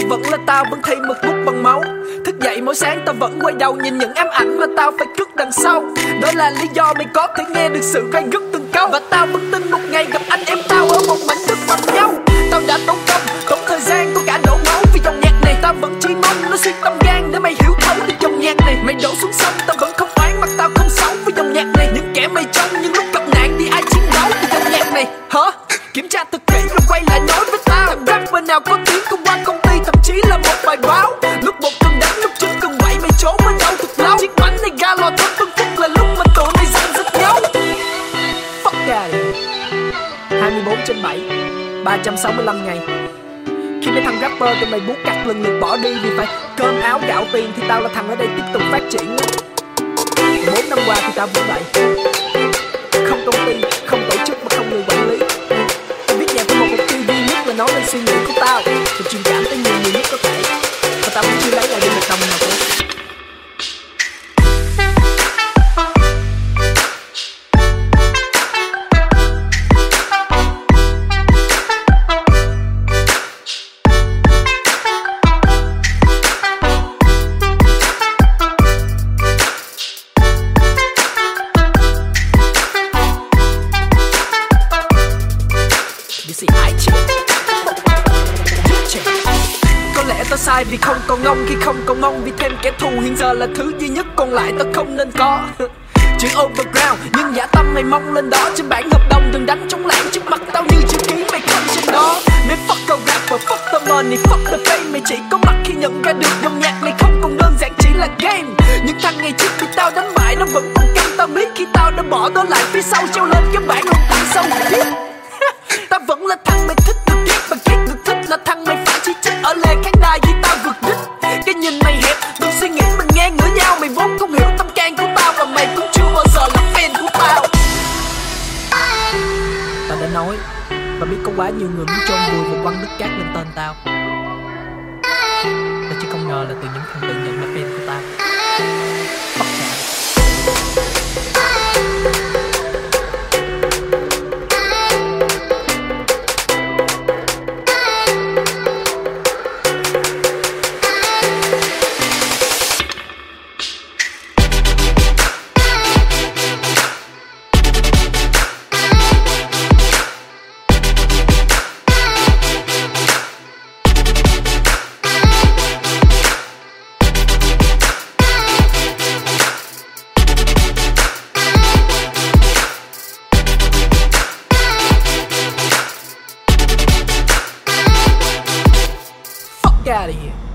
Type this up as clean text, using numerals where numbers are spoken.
vẫn là tao, vẫn thi mực bút bằng máu. Thức dậy mỗi sáng tao vẫn quay đầu nhìn những ám ảnh mà tao phải cất đằng sau. Đó là lý do mày có thể nghe được sự ray rứt từng câu. Và tao vẫn tin một ngày gặp anh em tao ở một mảnh đất bằng nhau. Tao đã tốn công, tốn thời gian, có cả đổ máu vì dòng nhạc này. Tao vẫn chỉ mong nó xuyên tâm gan để mày hiểu thấu được dòng nhạc này. Mày đổ xuống sông tao vẫn không oán, mặt tao không xấu với dòng nhạc này. Những kẻ mày trông những lúc gặp nạn đi ai chiến đấu vì dòng nhạc này. Hả? Kiểm tra thật kỹ rồi quay lại nói với tao. Thằng rapper nào có tiếng không qua công ty, thậm chí là một bài báo. Lúc một cần đánh, lúc chín cần quậy, mày trốn ở đâu thật lâu. Chiếc bánh này ga lò thấp phân phúc là lúc mà tụi mày giành giật nhau. Fuck yeah. 24/7 365 ngày. Khi mấy thằng rapper tụi mày bút cắt lần lượt bỏ đi vì phải cơm áo gạo tiền, thì tao là thằng ở đây tiếp tục phát triển. 4 năm qua thì tao vẫn vậy. Không công ty, không tổ chức mà không người quản lý. Tao viết nhạc với một mục tiêu duy nhất là nói lên suy nghĩ của tao và truyền cảm tới nhiều người nhất có thể. Và tao vẫn chưa lấy lại được một đồng nào cả. Có lẽ tao sai vì không còn ngông, khi không còn mong vì thêm kẻ thù. Hiện giờ là thứ duy nhất còn lại tao không nên có. Chữ overground nhưng dạ tâm mày mong lên đó. Trên bản hợp đồng đừng đánh trống lãng trước mặt tao như chữ ký mày không trên đó. Mày fuck a rapper, fuck the money, fuck the fame. Mày chỉ có mặt khi nhận ra được dòng nhạc này không còn đơn giản chỉ là game. Những thằng ngày trước bị tao đánh bại nó vẫn còn căng. Tao biết khi tao đã bỏ nó lại phía sau, treo lên cái bản hùng tăng sâu. Tao vẫn là thằng mày thích được ghét và ghét được thích. Là thằng mày phải chỉ trích ở lề khán đài vì tao vượt đích. Cái nhìn mày hẹp, đừng suy nghĩ mình ngang ngửa nhau. Mày vốn không hiểu tâm can của tao và mày cũng chưa bao giờ là fan của tao. Tao đã nói và biết có quá nhiều người muốn chôn vùi và quăng đất cát lên tên tao. Tao chỉ không ngờ là từ những thằng tự nhận là fan của tao. Fuck yeah. Out of here.